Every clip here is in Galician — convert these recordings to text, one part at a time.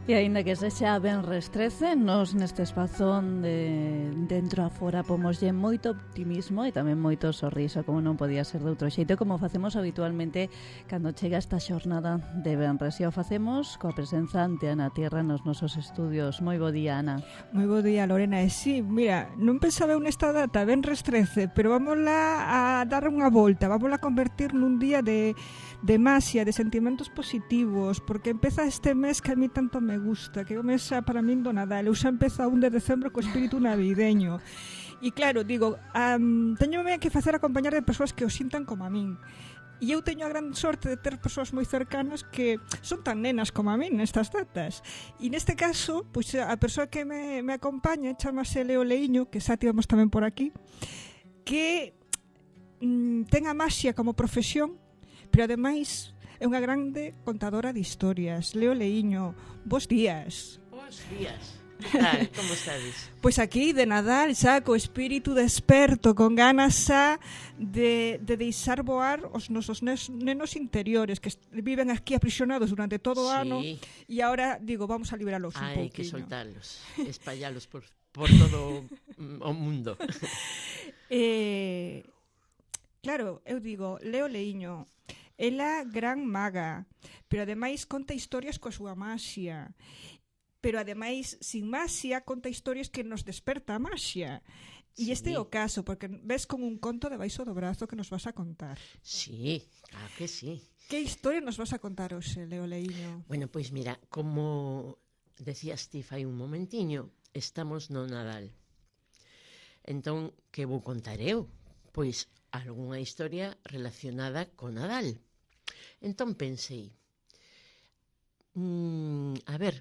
E aínda que sexa venres 13, nos neste espazón de dentro a fora pomoslle moito optimismo e tamén moito sorriso, como non podía ser de outro xeito, como facemos habitualmente cando chega esta xornada de venres. E o facemos coa presenza ante Ana Tierra nos nosos estudios. Moi bo día, Ana. Moi bo día, Lorena. E sí, mira, non pensaba eu nesta data, venres 13, pero vámosla a dar unha volta, vámosla a convertir nun día de maxia, de sentimentos positivos, porque empeza este mes que a mí tanto me gusta, que é o mes para min do Nadal. Eu xa empeza a 1 de decembro co espírito navideño. E claro, digo, teñome que facer acompañar de persoas que o sintan como a min. E eu teño a gran sorte de ter persoas moi cercanas que son tan nenas como a min nestas datas. E neste caso, pois a persoa que me acompaña chamase Leo Leiño, que xa tivemos tamén por aquí, que ten a maxia como profesión, pero ademais é unha grande contadora de historias. Leo Leiño, bos días. Bos días. Que tal? Como estades? Pois aquí de Nadal xa co espírito desperto, con ganas xa de deixar voar os nosos nenos interiores que viven aquí aprisionados durante todo o ano, e agora digo, vamos a liberalos un pouquinho. Hai que soltalos, espallalos por todo o mundo. Claro, eu digo, Leo Leiño, ela gran maga, pero ademais conta historias coa súa maxia. Pero ademais, sin maxia, conta historias que nos desperta a maxia. E este é o caso, porque ves con un conto debaixo do brazo que nos vas a contar. Sí, claro que sí. Que historia nos vas a contar hoxe, Leo Leiño? Bueno, pois mira, como decías ti fai un momentiño, estamos no Nadal. Entón, que vou contar eu? Pois algunha historia relacionada co Nadal. Entón pensei, a ver,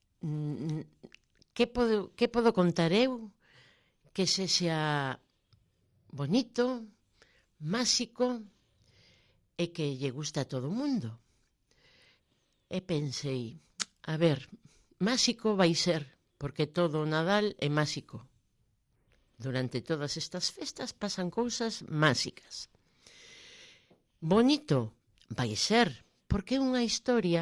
que podo contar eu que sexa bonito, máxico e que lle gusta a todo o mundo? E pensei, a ver, máxico vai ser, porque todo o Nadal é máxico. Durante todas estas festas pasan cousas máxicas. Bonito vai ser, porque é unha historia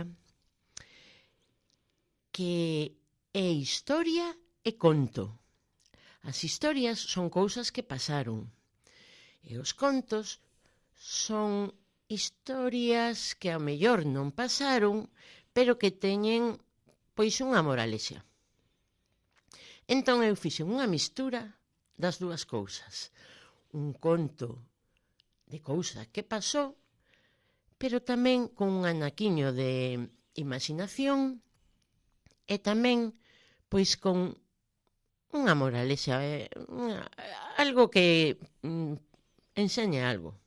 que é historia e conto. As historias son cousas que pasaron e os contos son historias que ao mellor non pasaron, pero que teñen pois unha moralexa. Entón eu fixen unha mistura das dúas cousas. Un conto de cousa que pasou, pero tamén con un anaquiño de imaginación e tamén pois con unha moralexa, algo que enseña algo.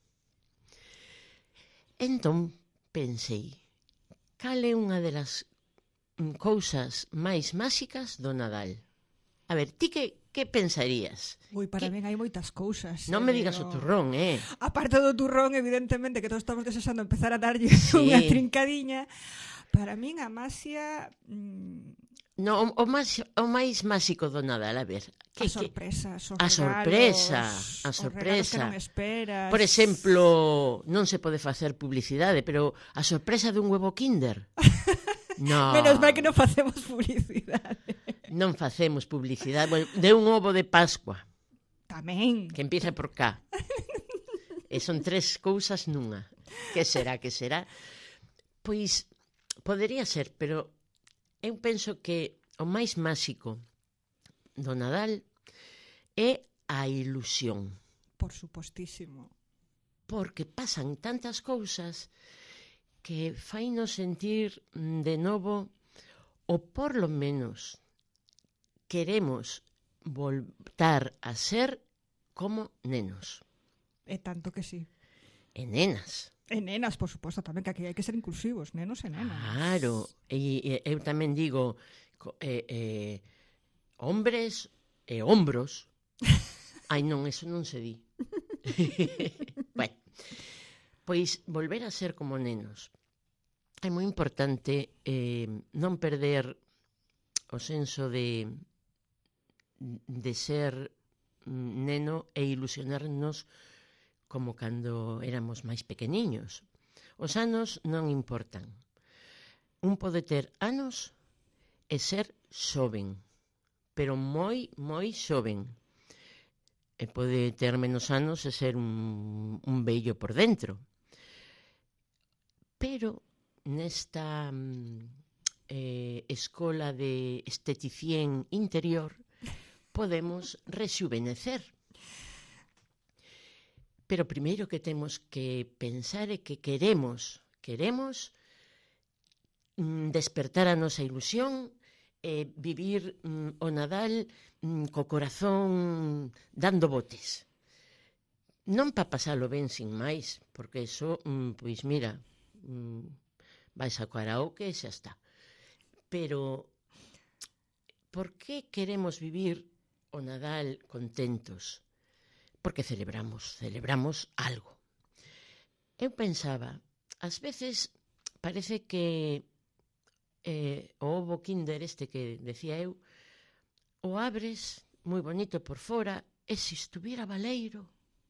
Entón pensei, cal é unha delas cousas máis máxicas do Nadal? A ver, ti que pensarías? Ui, para min hai moitas cousas. Non me digas o turrón, Aparte do turrón, evidentemente, que todos estamos desexando empezar a darlle unha trincadiña. Para min a maxia... No, o máis máxico do Nadal, a ver. A sorpresa, a sorpresa. Os regalos que non esperas. Por exemplo, non se pode facer publicidade, pero a sorpresa dun huevo Kinder. No. Menos mal que non facemos publicidade. Non facemos publicidade. Bueno, de un ovo de Pascua. Tamén. Que empieza por K. E son 3 cousas nunha. Que será? Pois, podería ser, pero eu penso que o máis máxico do Nadal é a ilusión. Por supostísimo. Porque pasan tantas cousas que fainos sentir de novo, ou por lo menos queremos voltar a ser como nenos. E tanto que sí. E nenas. E nenas, por suposto, tamén, que aquí hai que ser inclusivos, nenos e nenas. Claro, e eu tamén digo hombres e hombros. Ai non, eso non se di. Bueno, pois volver a ser como nenos. É moi importante non perder o senso de ser neno e ilusionarnos como cando éramos máis pequeniños. Os anos non importan. Un pode ter anos é ser xoven, pero moi, moi xoven. E pode ter menos anos e ser un vello por dentro. Pero nesta escola de esteticien interior podemos rexuvenecer. Pero primeiro que temos que pensar é que queremos despertar a nosa ilusión e vivir o Nadal co corazón dando botes. Non para pasalo ben sin máis, porque iso, pois mira, vais a karaoke e xa está. Pero por que queremos vivir o Nadal contentos? Porque celebramos algo. Eu pensaba, ás veces parece que o ovo Kinder este que decía eu, o abres moi bonito por fora e se estuviera baleiro,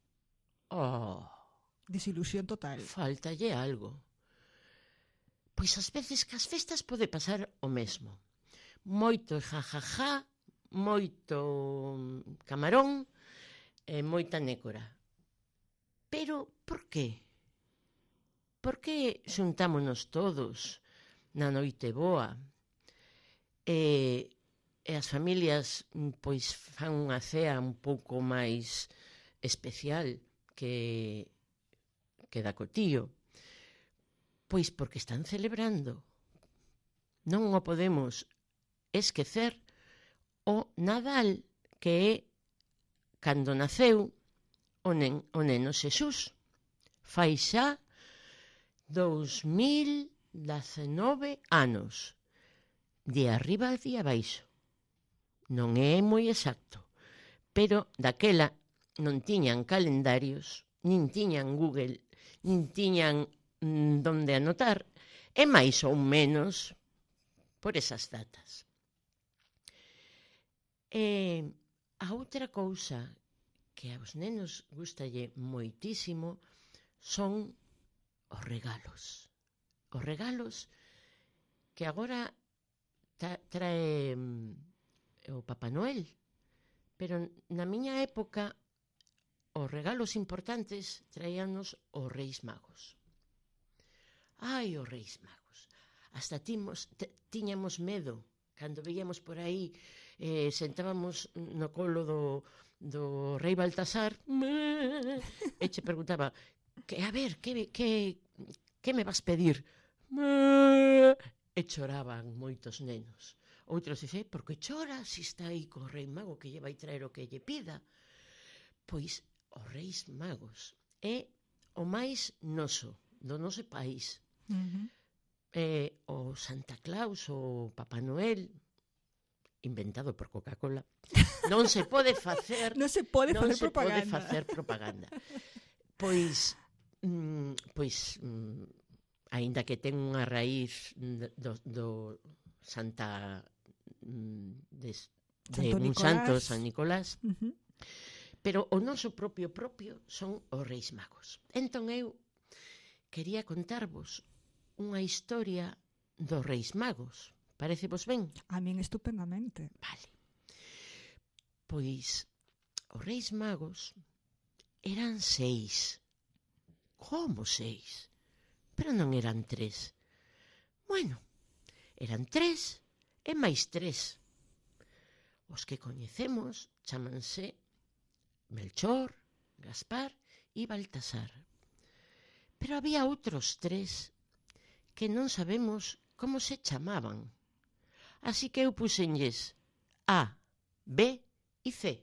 desilusión total. Faltalle algo. Pois ás veces que as festas pode pasar o mesmo. Moito jajaja, moito camarón e moita nécora. Pero por que? Por que xuntámonos todos na noite boa e as familias pois fan unha cea un pouco máis especial que da co tío? Pois porque están celebrando. Non o podemos esquecer o Nadal, que é cando naceu o neno Xesús. Fai xa 2019 anos. De arriba a de abaixo. Non é moi exacto. Pero daquela non tiñan calendarios, nin tiñan Google, nin tiñan donde anotar, e máis ou menos por esas datas. E a outra cousa que aos nenos gustalle moitísimo son os regalos. Os regalos que agora trae o Papá Noel. Pero na miña época os regalos importantes traíanos os Reis Magos. Ai, os Reis Magos. Hasta tiñamos medo cando veíamos por aí, sentábamos no colo do rei Baltasar e che preguntaba, a ver, que me vas pedir? E choraban moitos nenos. Outros dicen, por que chora se está aí co rei mago que lle vai traer o que lle pida? Pois os Reis Magos é o máis noso, do noso país. O Santa Claus, o Papá Noel, inventado por Coca-Cola, non se pode facer propaganda. Pois aínda que ten unha raíz do Santa de un santo, San Nicolás, pero o noso propio son os Reis Magos. Entón eu quería contarvos unha historia dos Reis Magos. Parecevos ben? A min estupendamente. Vale. Pois os Reis Magos eran 6. Como 6? Pero non eran 3. Bueno, eran 3 e máis 3. Os que coñecemos chámanse Melchor, Gaspar e Baltasar. Pero había outros 3 que non sabemos como se chamaban. Así que eu puxenlles A, B e C.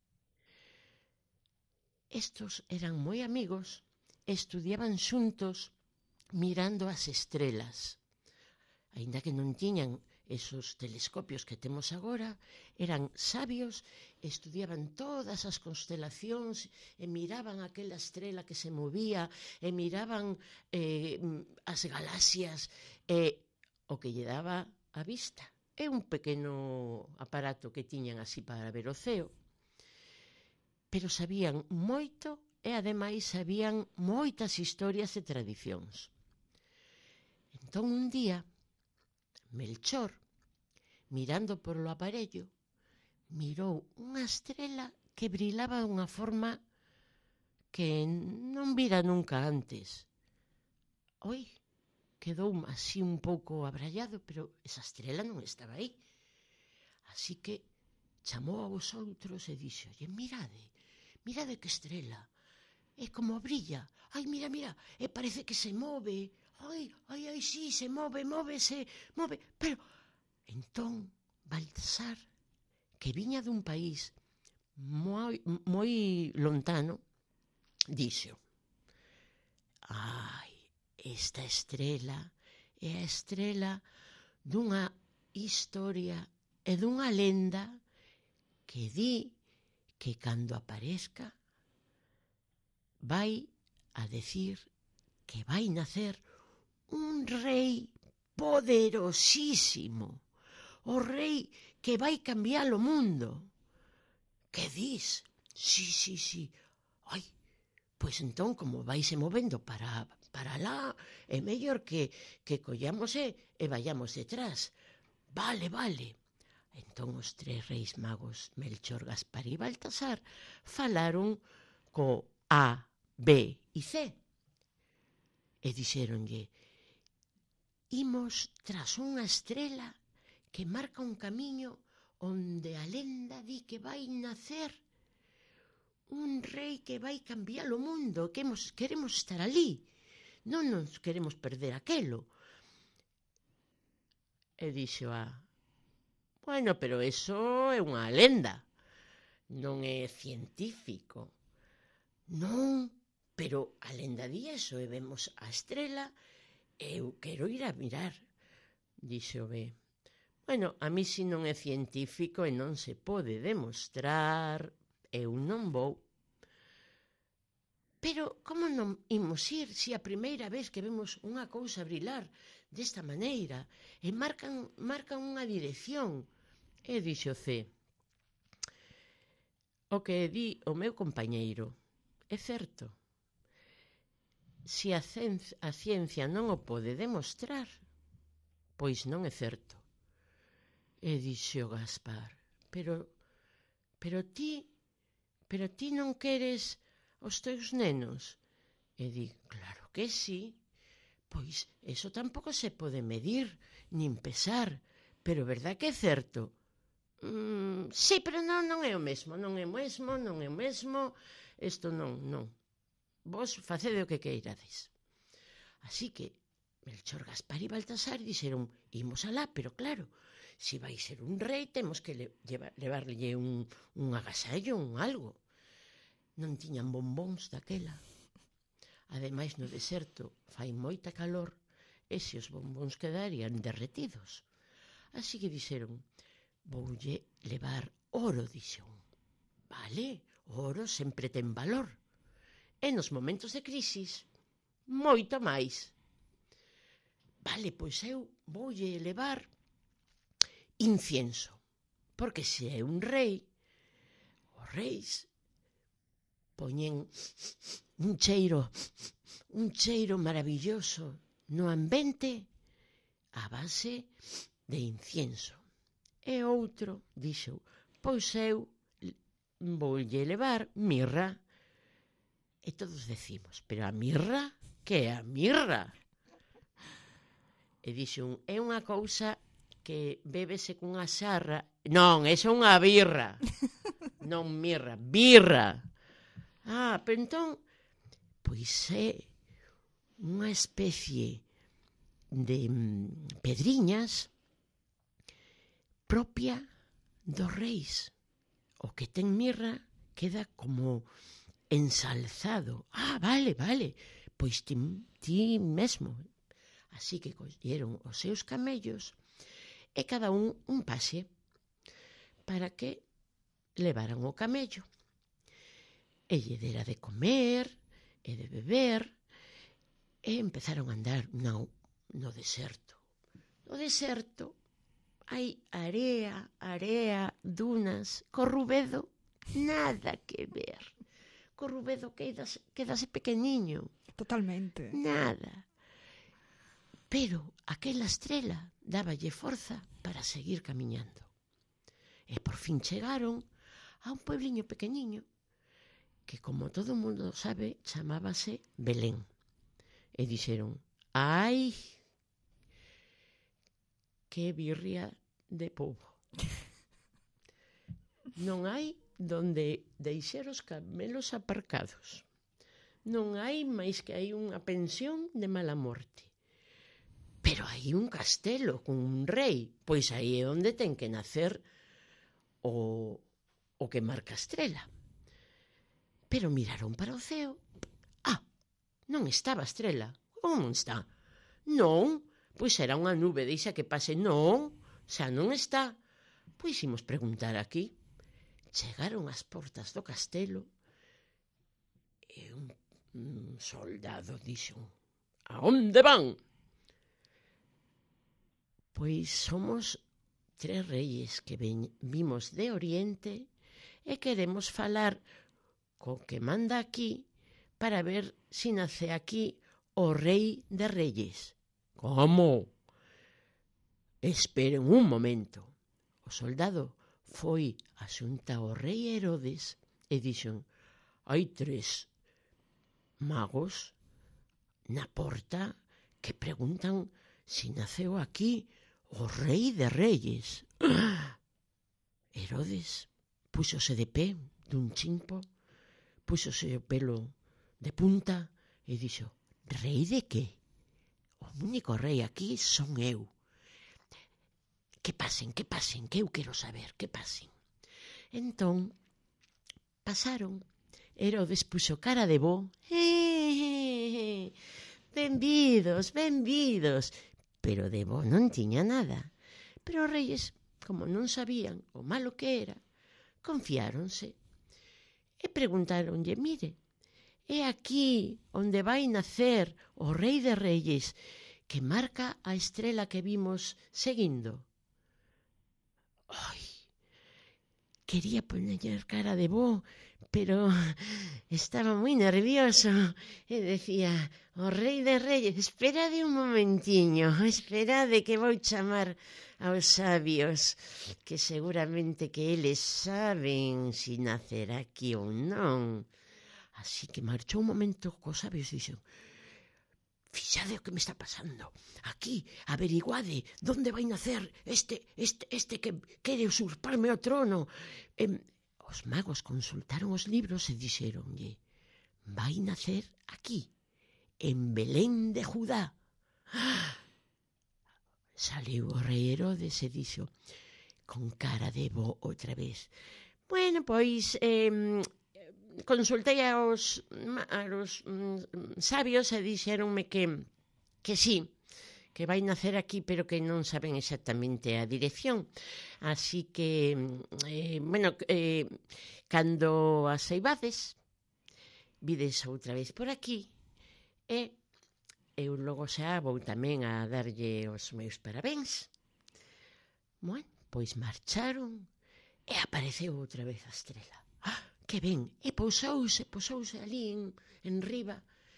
Estos eran moi amigos e estudiaban xuntos mirando as estrelas. Aínda que non tiñan esos telescopios que temos agora, eran sabios, estudiaban todas as constelacións e miraban aquela estrela que se movía e miraban as galaxias e o que lle daba a vista. É un pequeno aparato que tiñan así para ver o ceo, pero sabían moito e ademais sabían moitas historias e tradicións. Entón un día Melchor mirando polo aparello, mirou unha estrela que brilaba dunha forma que non vira nunca antes. Oi, quedou así un pouco abrallado, pero esa estrela non estaba aí. Así que chamou aos outros e dixo: "Oye, mirade que estrela, é como brilla, ai, mira, e parece que se move, ai, sí, se move, pero..." Entón, Baltasar, que viña dun país moi lontano, dixo: "Ai, esta estrela é a estrela dunha historia e dunha lenda que di que cando aparezca vai a decir que vai nacer un rei poderosísimo, o rei que vai cambiar o mundo." "Que dis?" Sí. Ai, pois entón, como vaise movendo para lá, é mellor que collamos e vayamos detrás. Vale. Entón os tres reis magos, Melchor, Gaspar e Baltasar, falaron co A, B e C. E dixéronlle: "Imos tras unha estrela que marca un camiño onde a lenda di que vai nacer un rei que vai cambiar o mundo, que queremos estar ali, non nos queremos perder aquelo." E dixo a: "Bueno, pero eso é unha lenda, non é científico." "Non, pero a lenda di eso, e vemos a estrela, e eu quero ir a mirar." Dixo B: "Bueno, a mí si non é científico e non se pode demostrar, eu non vou." "Pero como non imos ir se a primeira vez que vemos unha cousa brilar desta maneira e marcan unha dirección?" E dixo C: "O que di o meu compañeiro é certo. Se a ciencia non o pode demostrar, pois non é certo." E dixo Gaspar: Pero ti non queres os teus nenos?" E di: "Claro que sí, pois eso tampouco se pode medir, nin pesar, pero verdad que é certo?" Sí, pero non é o mesmo, isto non. Vos facede o que queirades." Así que Melchor, Gaspar e Baltasar dixeron: "Imos alá, pero claro, se vai ser un rei, temos que levarlle un agasallo, un algo." Non tiñan bombóns daquela. Ademais, no deserto fai moita calor e se os bombóns quedarían derretidos. Así que dixeron: "Voulle levar oro", dixo un. "Vale, o oro sempre ten valor. E nos momentos de crisis, moito máis." "Vale, pois eu voulle levar incienso, porque se é un rei, os reis poñen un cheiro maravilloso no ambiente a base de incienso." E outro dixo: "Pois eu voulle levar mirra." E todos decimos: "Pero a mirra? Que é a mirra?" E dixo un: "É unha cousa que bébese cunha xarra." "Non, é unha birra." Non mirra, birra. Pero entón, pois é unha especie de pedriñas propia dos reis. O que ten mirra queda como ensalzado. Vale, pois ti mesmo. Así que colleron os seus camellos e cada un pase para que levaran o camello. E lle dera de comer e de beber e empezaron a andar no deserto. No deserto hai area, dunas. Co Rubedo, nada que ver. Co Rubedo quedase pequeniño. Totalmente. Nada. Pero aquela estrela dáballe forza para seguir camiñando. E por fin chegaron a un puebliño pequeniño que, como todo o mundo sabe, chamábase Belén. E dixeron: ai, que birria de pobo. Non hai donde deixar os camelos aparcados. Non hai máis que hai unha pensión de mala morte. Pero hai un castelo con un rei, pois aí é onde ten que nacer o que marca a estrela. Pero miraron para o ceo. Non estaba a estrela. Como non está? Non, pois era unha nube, deixa que pase. Non, xa non está. Pois imos preguntar aquí. Chegaron ás portas do castelo e un soldado dixo: a onde van? Pois somos 3 reyes que vimos de Oriente e queremos falar co que manda aquí para ver si nace aquí o rei de reyes. Como? Esperen un momento. O soldado foi a xunta ao rei Herodes e dixo: hai 3 magos na porta que preguntan si naceu aquí o rei de reyes. Herodes púxose de pé dun chimpo, púxose o pelo de punta e dixo: rei de que? O único rei aquí son eu. Que pasen, que eu quero saber, que pasen. Entón, pasaron. Herodes puxo cara de bo. Benvidos, benvidos. Pero de bo non tiña nada. Pero os reyes, como non sabían o malo que era, confiáronse. E preguntáronlle: mire, é aquí onde vai nacer o rei de reyes que marca a estrela que vimos seguindo? Ai, quería poñer cara de bo, pero estaba moi nervioso e decía: o rei de reyes, esperade un momentiño, esperade que vou chamar aos sabios, que seguramente que eles saben si nacer aquí ou non. Así que marchou un momento cos sabios e dixo: fixade o que me está pasando. Aquí, averiguade donde vai nacer este que quere usurparme o trono. Os magos consultaron os libros e dixeronlle: vai nacer aquí, en Belén de Judá. Saliu o rei Herodes e dixo, con cara de bo outra vez: bueno, pois consultei aos sabios e dixeronme que sí, que vai nacer aquí, pero que non saben exactamente a dirección. Así que, cando as saibades, vides outra vez por aquí, e eu logo xa vou tamén a darlle os meus parabéns. Bueno, pois marcharon e apareceu outra vez a estrela. Que ben, e pousouse ali en riba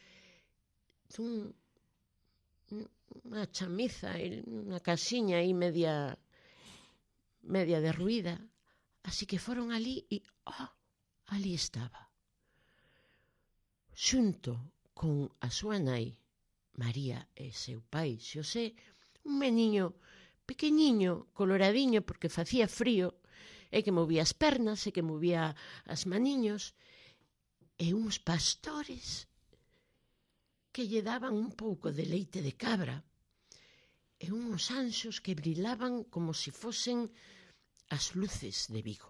dunha chamiza, unha casiña aí media derruída. Así que foron ali e ali estaba, xunto con a súa nai María e seu pai Xosé, un meniño pequeniño, coloradiño, porque facía frío, e que movía as pernas e que movía as maniños, e uns pastores que lle daban un pouco de leite de cabra, e uns anxos que brilaban como se fosen as luces de Vigo.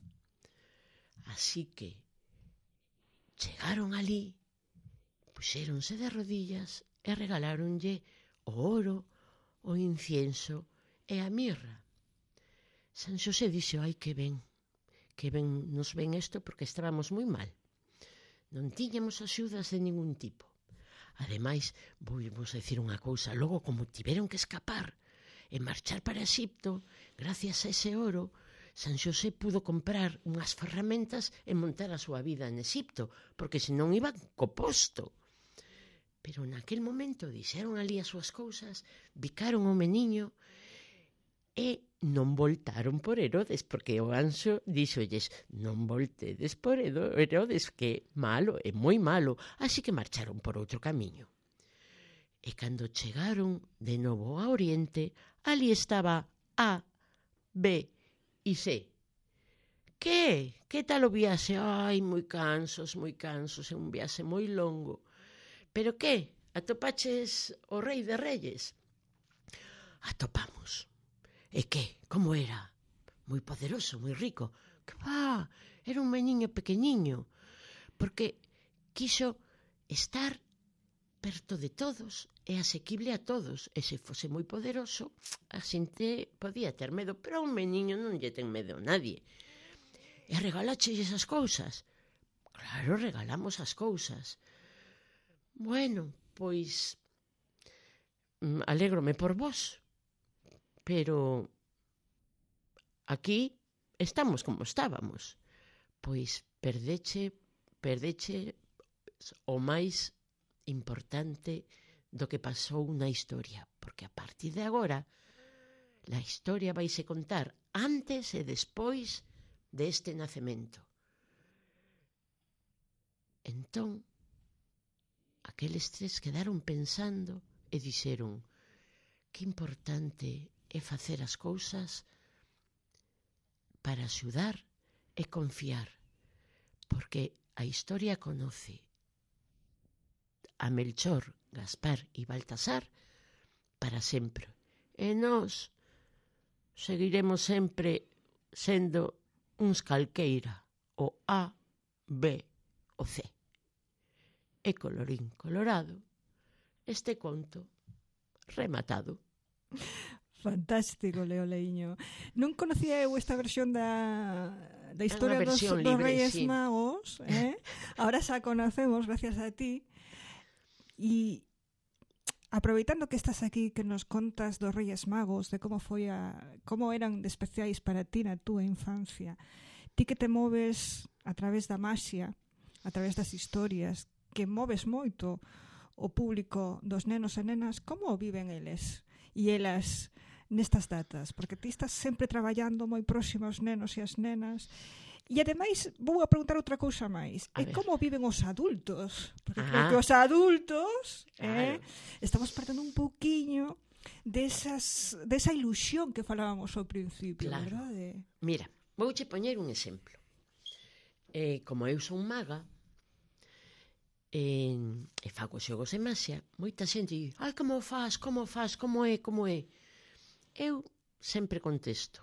Así que chegaron ali, puxéronse de rodillas e regaláronlle o oro, o incienso e a mirra. San Xosé dixo: ai, que ben nos ven isto, porque estábamos moi mal. Non tiñamos axudas de ningún tipo. Ademais, vos decir unha cousa, logo como tiveron que escapar e marchar para Exipto, gracias a ese oro, San Xosé pudo comprar unhas ferramentas e montar a súa vida en Exipto, porque senón iban co posto. Pero naquel momento dixeron ali as súas cousas, bicaron o meniño E non voltaron por Herodes, porque o anxo díxolles: non voltedes por Herodes, que malo, é moi malo. Así que marcharon por outro camiño. E cando chegaron de novo a Oriente, ali estaba A, B e C. Que tal o viaxe? Ai, moi cansos, é un viaxe moi longo. Pero que? Atopaches o rei de reyes? Atopamos. E que? Como era? Moi poderoso, moi rico. Que va, era un meniño pequeniño, porque quiso estar perto de todos e asequible a todos. E se fose moi poderoso, a xente podía ter medo, pero a un meniño non lle ten medo a nadie. E regalaches as cousas? Claro, regalamos as cousas. Bueno, pois alégrome por vos, pero aquí estamos como estábamos. Pois perdeche o máis importante do que pasou na historia, porque a partir de agora a historia vaise contar antes e despois deste nacemento. Entón, aqueles tres quedaron pensando e dixeron: que importante é facer as cousas para axudar e confiar, porque a historia conoce a Melchor, Gaspar e Baltasar para sempre. E nós seguiremos sempre sendo uns calqueira, o A, B, o C. E colorín colorado, este conto rematado. Fantástico, Leo Leiño. Non conocía eu esta versión da historia dos Reis Magos, Ahora xa conocemos gracias a ti. E aproveitando que estás aquí, que nos contas dos Reis Magos, de como eran de especiais para ti na túa infancia, ti que te moves a través da maxia, a través das historias, que moves moito o público dos nenos e nenas, como viven eles e elas nestas datas? Porque ti estás sempre traballando moi próximo aos nenos e as nenas. E ademais vou a preguntar outra cousa máis. E como viven os adultos? Porque creo que os adultos estamos perdendo un pouquiño desa ilusión que falábamos ao principio, claro, verdade? Mira, vouche poñer un exemplo. Como eu son maga e fago xogos de maxia, moita xente di: ai, como faz, como é? Eu sempre contesto.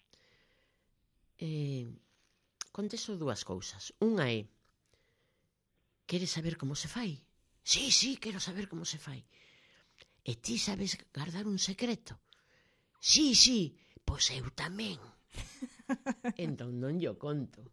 Contesto dúas cousas. Unha é: queres saber como se fai? Sí, quero saber como se fai. E ti sabes guardar un secreto? Sí, pois eu tamén. Entón non yo conto.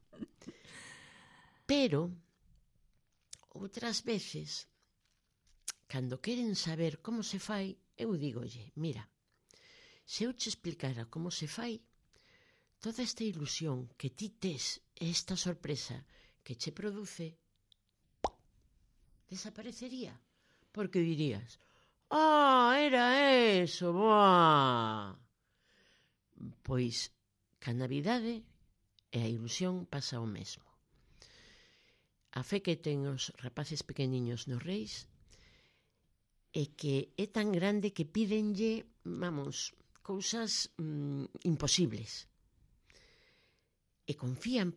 Pero outras veces, cando queren saber como se fai, eu dígolle: mira, se eu che explicara como se fai, toda esta ilusión que ti tes, esta sorpresa que che produce, desaparecería. Porque dirías: era eso, boa. Pois, ca Navidade e a ilusión pasa o mesmo. A fe que ten os rapaces pequeniños nos reis é que é tan grande que pídenlle, cousas imposibles. E confían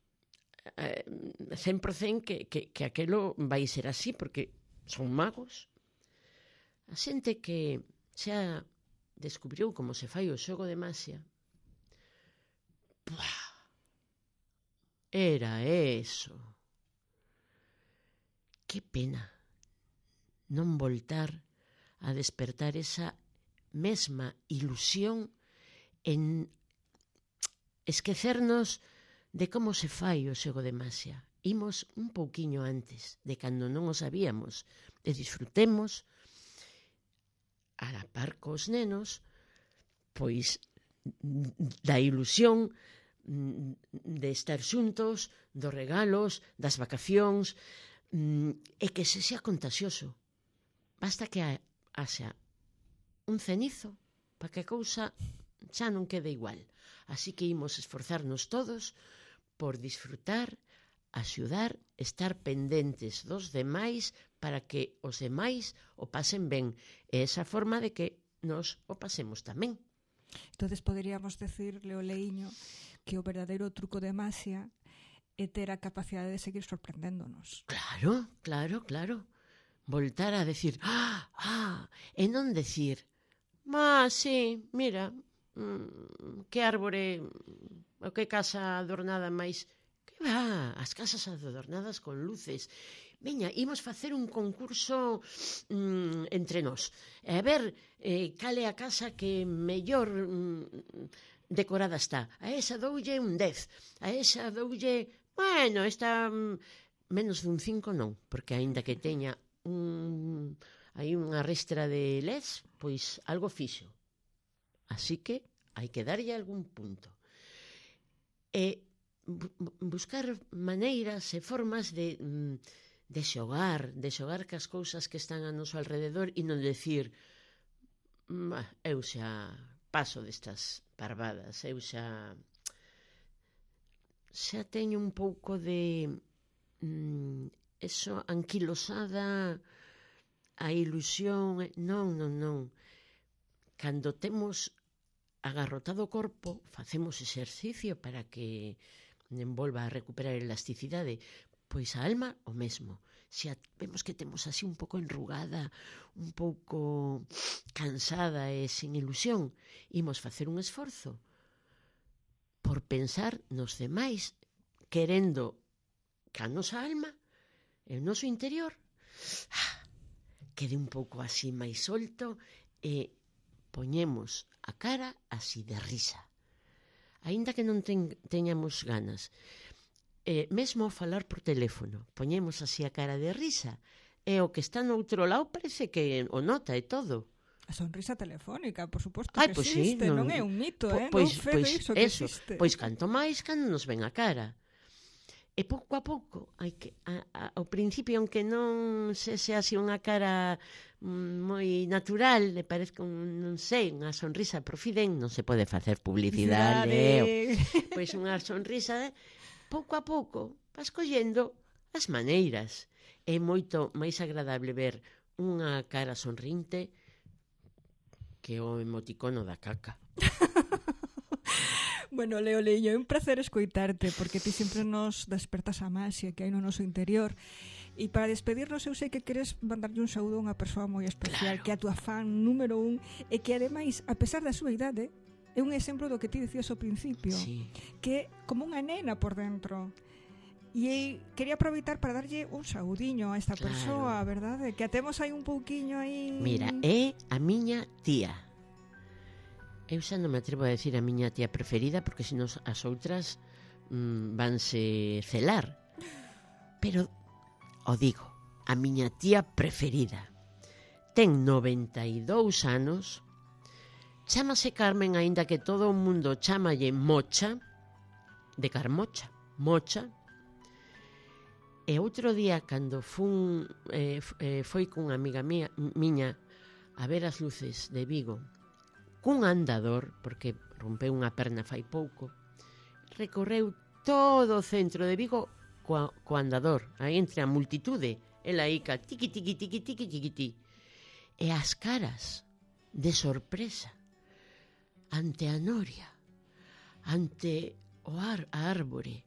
100% que aquelo vai ser así, porque son magos. A xente que xa descubriu como se fai o xogo de maxia, era eso. Que pena non voltar a despertar esa mesma ilusión en esquecernos de como se fai o xogo de maxia. Imos un pouquiño antes de cando non o sabíamos e disfrutemos a la par cos nenos, pois da ilusión de estar xuntos, dos regalos, das vacacións, e que se sea contagioso. Basta que haxa un cenizo para que a cousa xa non queda igual. Así que imos esforzarnos todos por disfrutar, axudar, estar pendentes dos demais para que os demais o pasen ben. É esa forma de que nos o pasemos tamén. Entonces poderíamos decir, Leo Leiño, que o verdadeiro truco de magia é ter a capacidade de seguir sorprendéndonos. Claro, claro, claro. Voltar a decir, e non decir, sí, mira, que árbore, o que casa adornada máis. Que va, as casas adornadas con luces. Veña, imos facer un concurso entre nós. A ver, cal é a casa que mellor decorada está. A esa doulle un 10. A esa doulle, bueno, esta menos dun 5 non, porque aínda que teña hai unha restra de LEDs, pois algo fixo. Así que hai que darlle algún punto. E buscar maneiras e formas de xogar cas cousas que están a noso alrededor e non decir eu xa paso destas parvadas, eu xa teño un pouco de eso anquilosada a ilusión. Non. Cando temos agarrotado o corpo, facemos exercicio para que volva a recuperar elasticidade. Pois a alma o mesmo. Se vemos que temos así un pouco enrugada, un pouco cansada e sin ilusión, imos facer un esforzo por pensar nos demais, querendo que a nosa alma e o noso interior quede un pouco así máis solto e poñemos a cara así de risa. Aínda que non teñamos ganas. Mesmo falar por teléfono, poñemos así a cara de risa e o que está no outro lado parece que o nota e todo. A sonrisa telefónica, por suposto que pois existe, sí, non é un mito, pois, non fe de iso que existe. Pois canto máis, cando nos ven a cara. E pouco a pouco, ao principio, aunque non se así unha cara moi natural, le parece, non sei, unha sonrisa profiden, non se pode facer publicidade. Pois unha sonrisa, pouco a pouco, vas collendo as maneiras. É moito máis agradable ver unha cara sonrinte que o emoticono da caca. Bueno, Leo Leiño, é un placer escoitarte, porque ti sempre nos despertas a maxia que hai no noso interior. E para despedirnos, eu sei que queres mandarlle un saúdo a unha persoa moi especial, claro, que é a tua fan número 1, e que ademais, a pesar da súa idade, é un exemplo do que ti dicías ao principio, sí, que é como unha nena por dentro. E quería aproveitar para darlle un saudiño a esta persoa, verdade? Que a temos aí un pouquiño aí... Mira, é a miña tía. Eu xa non me atrevo a decir a miña tía preferida, porque senón as outras vanse celar. Pero o digo, a miña tía preferida. Ten 92 anos, chámase Carmen, aínda que todo o mundo chámalle Mocha, de Carmocha, Mocha. E outro día, cando foi cunha amiga miña a ver as luces de Vigo, cun andador, porque rompeu unha perna fai pouco, recorreu todo o centro de Vigo co andador, aí entre a multitude, ela ica, tiqui, tiqui, tiqui, tiqui, tiqui, tiqui. E as caras de sorpresa ante a noria, ante a árbore.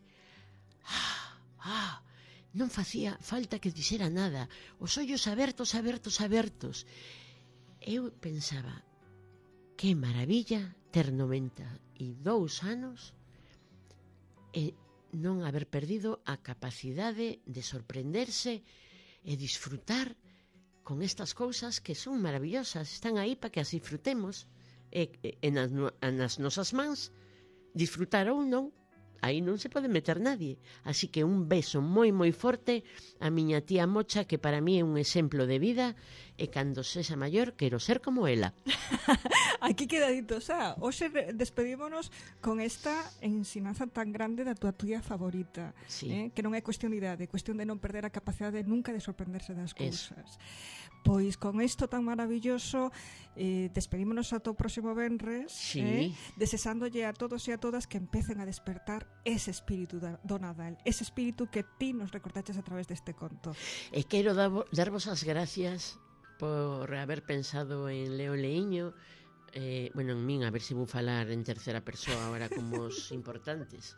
Non facía falta que dixera nada, os ollos abertos, abertos, abertos. Eu pensaba, que maravilla ter 92 anos e non haber perdido a capacidade de sorprenderse e disfrutar con estas cousas que son maravillosas, están aí para que as disfrutemos e nas nosas mans disfrutar ou non, aí non se pode meter nadie. Así que un beso moi moi forte a miña tía Mocha, que para mí é un exemplo de vida, e cando sexa maior quero ser como ela. Aquí queda dito xa. Hoxe despedímonos con esta ensinanza tan grande da tua tía favorita, sí, que non é cuestión de idade, é cuestión de non perder a capacidade nunca de sorprenderse das cousas. Pois con isto tan maravilloso despedímonos ata o próximo venres, Sí. desexándolle a todos e a todas que empecen a despertar ese espírito do Nadal, ese espírito que ti nos recordaches a través deste conto. E quero darvos as gracias por haber pensado en Leo Leíño, bueno, en min, a ver se vou falar en terceira persoa agora como os importantes.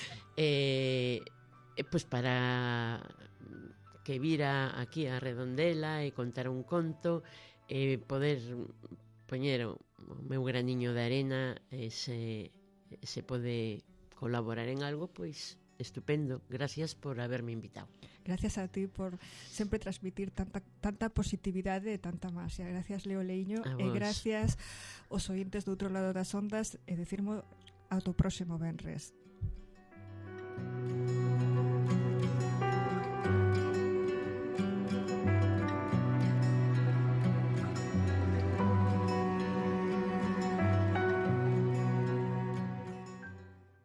Pois para que vira aquí a Redondela e contar un conto e poder poñer o meu graniño de arena se pode colaborar en algo, pois estupendo. Gracias por haberme invitado. Gracias a ti por sempre transmitir tanta positividade e tanta masia. Gracias, Leo Leíño, e gracias aos ointes do outro lado das ondas, e decirmo ata o próximo venres.